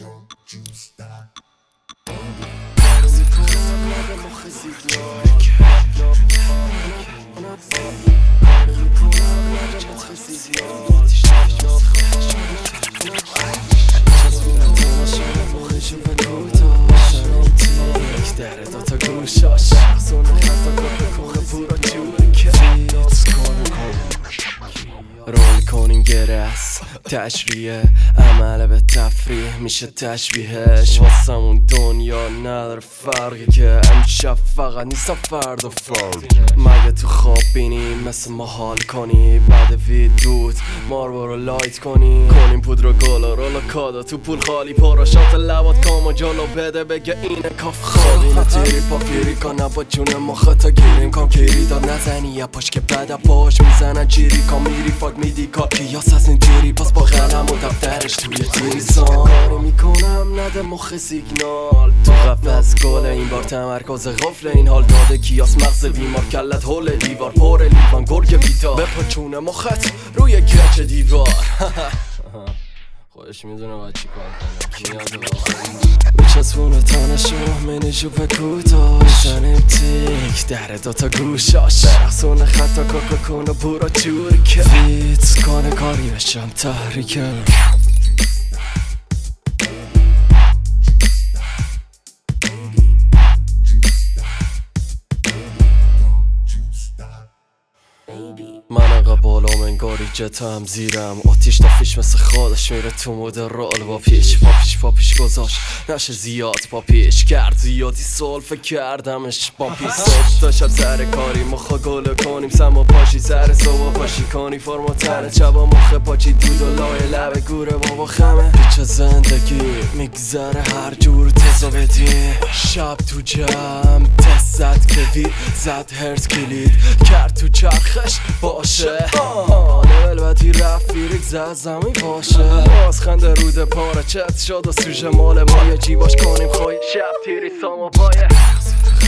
رول کنیم گرس تشریه عمل به تفریح میشه تشبیهش واسمون دنیا نداره فرقی که امشب فقط نیستم فردا فرد مگه تو خواب بینیم مثل ما حال کنی بعد ویدود مار برو لایت کنیم پودر گل رولا کادا تو پول خالی پاراشات لبات کامو جلو بده بگه اینه کاف خوابینه تیری پاپیری کنه با جون مختا گیریم کام کیری داد نزنی یا پاش که بعد پاش میزنن جیری کام میری فاک میدی کار کیاس از این تیری باز با قلم و دفترش توی تیریسان کاری میکنم نده مخ سیگنال تو قفس گل این بار تمرکز غفل این حال داده کیاس مغز بیمار کلت هول دیوار پر لیوان گرگ بیتا بپا چونه مخت روی گچ دیوار خودش میدونه باید چی کار کنه میچسبونه تانشو منی جوب کوتاه میزنیم تیک در دوتا گوشاش برقصونه خطا کاکا کنه برا جوری که ویت کنه کاری بشم تحریکه من انقدر بالام انگاری جتا هم زیرم آتیش تا فیش مثل خودش میره تو مود رال با پیش گذاشت نشه زیاد با پیش کرد زیادی سلفه کردمش با پیش صبح تا شب سر کاری مخا گله کنیم سما پاشی سر صبح پاشی کنی فرما تنه چبا مخه پاچی دود و لای لبه گوره بابا خمه پیچ زندگی میگذره هر جور تزا بدی شب تو جمع تست زد کوید زد هرت کلید کرد تو چرخش باشه لول بدی رفت فیریک زد زمین باشه باز خنده رود پاره چت شد و سوژه مال ما یه جیباش کنیم خواهی شب تیری ساما پایه